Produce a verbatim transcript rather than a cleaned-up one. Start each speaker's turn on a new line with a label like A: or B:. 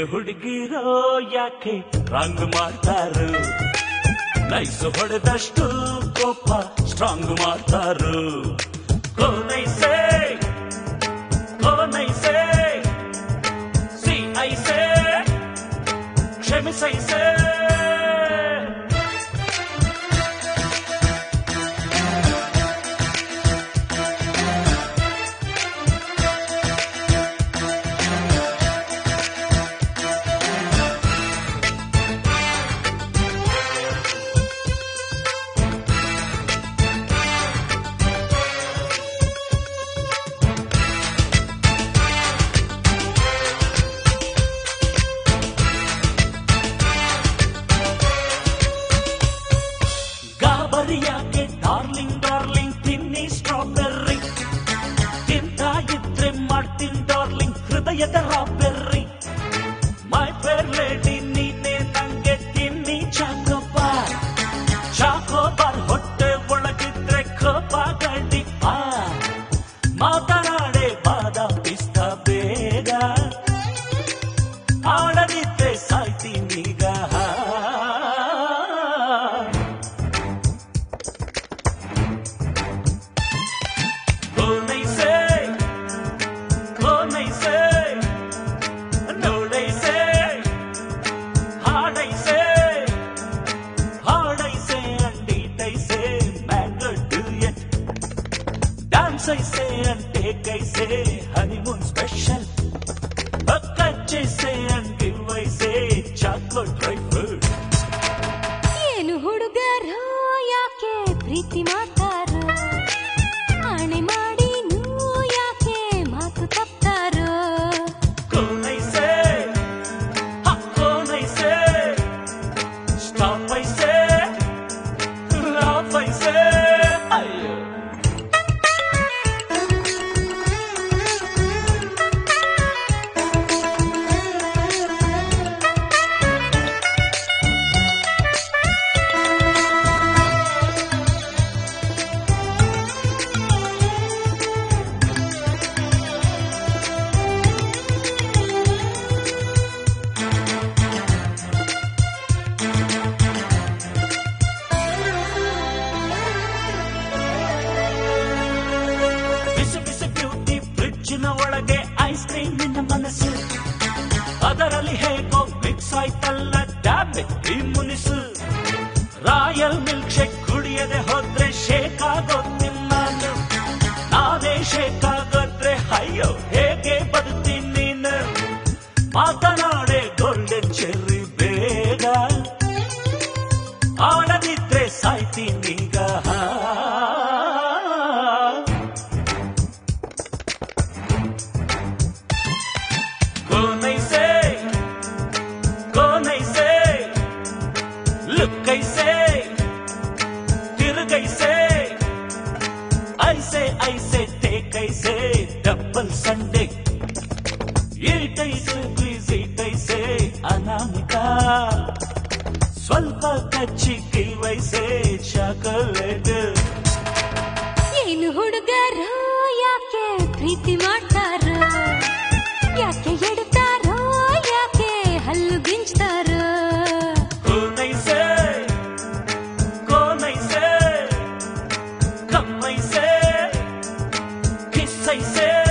A: ಏನು ಹುಡುಗಿರೋ ಯಾಕೆ wrong ಮಾಡ್ತಾರು, nice ಹೊಡೆದಷ್ಟು ಕೋಪ ಸ್ಟ್ರಾಂಗ್ ಮಾಡ್ತಾರು. ಕೋನೈಸೆ ಕೋನೈಸೆ ಸಿ ಐಸೆ ಕ್ಷಮಿಸೈಸೆ. ಯಾಕೆ ಡಾರ್ಲಿಂಗ್ ಡಾರ್ಲಿಂಗ್ ತಿನ್ನಿ ಸ್ಟ್ರಾಬೆರ್ರಿ, ತಿಂತ ಇದ್ರೆ ಮಾಡ್ತೀನಿ ಡಾರ್ಲಿಂಗ್ ಹೃದಯದ ರಾಬೆರ್ರಿ. ಮೈ ಫೇರ್ ಲೇಡಿ ನೀನೆ ನಂಗೆ ತಿನ್ನಿ ಚಾಕೋಬಾರ್, ಚಾಕೋಬಾರ್ ಹೊಟ್ಟೆ ಒಳಗಿದ್ರೆ ಕೋಪ ಗಂಡಿ ಆ ಮಾತನಾಡೆ ಬಾದ ಪಿಸ್ತ ಬೇಗ, ಆಡದಿದ್ರೆ ಸಾಯ್ತೀನೀಗ. Say and take I say honeymoon special, catch I say and give I say chocolate dry fruit.
B: ಏನು ಹುಡುಗರು ಯಾಕೆ ಪ್ರೀತಿ ಮಾಡ್ತಾರೋ, ಆಣೆ ಮಾಡಿ ನೀವು ಯಾಕೆ ಮಾತು ತಪ್ತಾರೋ.
A: ಕೋನೈಸೆ ಹ ಕೋನೈಸೆ stop I say laugh I say ಅಯ್ಯೋ. ಒಳಗೆ ಐಸ್ ಕ್ರೀಮ್ ನಿನ್ನ ಮನಸ್ಸು, ಅದರಲ್ಲಿ ಹೇಗೋ ಮಿಕ್ಸ್ ಆಯ್ತಲ್ಲ ಡ್ಯಾಮೆ ಈ ಮುನಿಸು. ರಾಯಲ್ ಮಿಲ್ಕ್ ಶೇಕ್ ಕುಡಿಯದೆ ಹೋದ್ರೆ ಶೇಕ್ ಆಗೋತೀನಿ ನಾನು, ನಾನೇ ಶೇಕ್ ಆಗೋದ್ರೆ ಅಯ್ಯೋ ಹೇಗೆ ಬದುತ್ತೀನಿ ನೀನು. ಮಾತನಾಡೆ ಗೋಲ್ಡನ್ ಚೆರ್ರಿ ಬೇಗ, ಆಡದಿದ್ರೆ ಸಾಯ್ತೀನೀಗ. ಕೋನೈಸೆ ಕೋನೈಸೆ ಲುಕ್ಕೈಸೆ ತಿರುಗೈಸೆ ಐಸೆ ಐಸೆ ಟೇಕೈಸೆ ಡಬ್ಬಲ್ ಸಂಡೆ ಈಟೈಸೆ ಪ್ಲೀಸ್ ಈಟೈಸೆ ಅನಾಮಿಕ ಸ್ವಲ್ಪ ಕಚ್ಚಿ ಕಿವೈಸೆ ಚಾಕೊಲೇಟ್.
B: ಏನು ಹುಡುಗರು ಯಾಕೆ ಪ್ರೀತಿ ಮಾಡ್ತಾರೋ, ಯಾಕೆ ಎಡ್ತಾರೋ, ಯಾಕೆ ಹಲ್ಲು ಗಿಂಚ್ತಾರೋ.
A: ಕೋನೈಸೆ ಕೋನೈಸೆ ಕಮ್ಮೈಸೆ ಕಿಸ್ಸೈಸೆ